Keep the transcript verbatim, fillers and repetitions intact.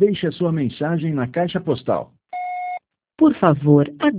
Deixe a sua mensagem na caixa postal. Por favor,